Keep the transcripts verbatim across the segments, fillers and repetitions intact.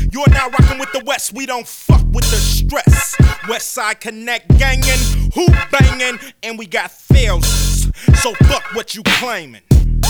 You're now rocking with the West, we don't fuck with the stress. West Side Connect gangin', hoop bangin', and we got thousands. So fuck what you claimin'.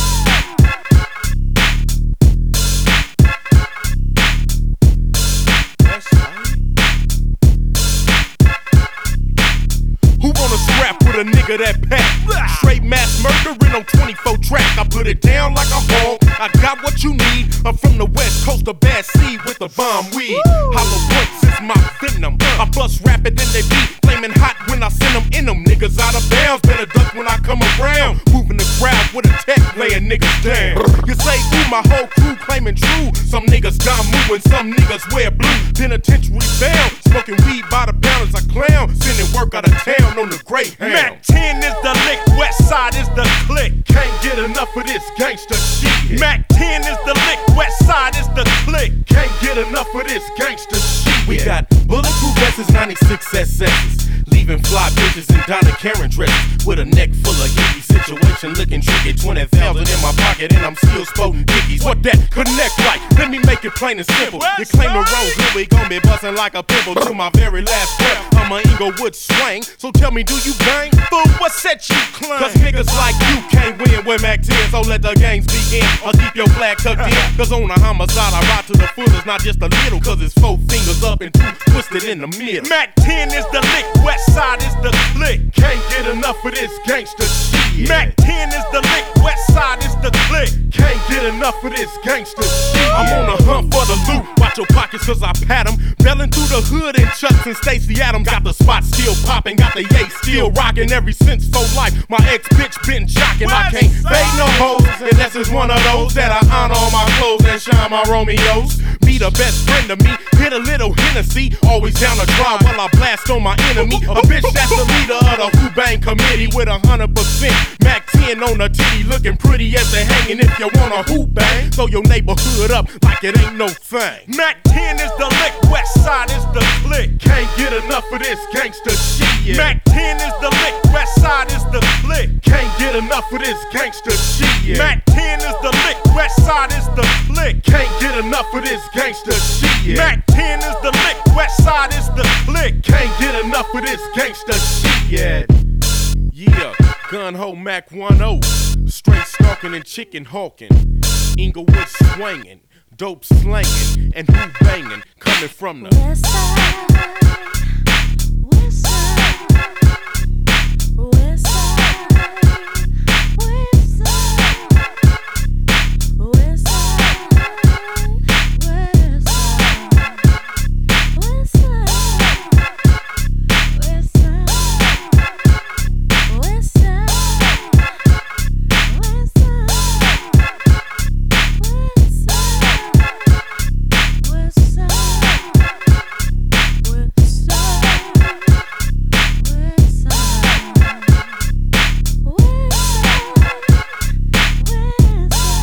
Who wanna scrap with a nigga that pack? Straight mass murdering on twenty-four track. I put it down like a hog. I got what you need. I'm from the west coast of Bad Seed with the bomb weed. Hollow points is my venom. I bust rapid and they beat. Flaming hot when I send them in them. Niggas out of bounds. Better duck when I come around. Moving the crowd with a tech, laying niggas down. You say, ooh, my whole crew claiming true. Some niggas down moving, some niggas wear blue. Penitentiary bound. Smoking weed by the pound as I clown. Sending work out of town on the Greyhound. Mac ten is the lick, West Side is the click. Can't get enough of this gangsta shit. Mac ten is the lick, West Side is the click. Can't get enough of this gangsta shit. We got bulletproof vests, ninety-six S S's. Leaving fly bitches in Donna Karen dresses. With a neck full of hickey, situation looking tricky. Twenty thousand in my pocket and I'm still spoting dickies. What that connect like? Let me make it plain and simple. You claim the road, here we gon' be bustin' like a pimple. To my very last breath, I'm a Inglewood swing. So tell me, do you bang? Fool, what set you claim? Cause niggas like you can't win with Mac ten. So let the games begin, or keep your flag tucked in. Cause on a homicide, I ride to the fullest, not just a little. Cause it's four fingers up and two twisted in the middle. Mac ten is the lick, West Side is the click. Can't get enough of this gangsta shit. Mac ten is the lick, West Side is the click. Can't get enough of this gangsta shit. I'm on the hunt for the loot. Watch your pockets cause I pat them. Belling through the hood and Chucks and Stacey Adams. Got the spot still popping, got the yay still rocking. Every since for life, my ex-bitch been jocking. I can't fade no hoes unless it's one of those that I honor on my clothes and shine my Romeos. Be the best friend of me, hit a little Hennessy. Always down to drive while I blast on my enemy. A bitch that's the leader of the Who Bang committee with a hundred percent Mac ten on the titty, looking pretty as they hanging. If you want a Who Bang, throw your neighborhood up like it ain't no thing. Mac ten is the lick, West Side is the click. Can't get enough of this gangsta shit. Mac ten is the lick, West Side is the click. Can't get enough of this gangsta shit. Mac ten is the lick, West Side is the click. Can't get enough of this gangsta shit. Mac ten is the lick, West Side is the click. Can't get enough of this gangsta shit. Yeah, gun ho Mac ten. Straight stalking and chicken hawking. Inglewood swinging, dope slanging, and who banging, coming from the West Side, West Side, West Side, West Side, West Side, West Side, West Side, West Side, West Side, West Side.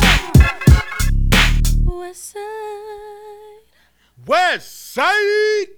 West Side.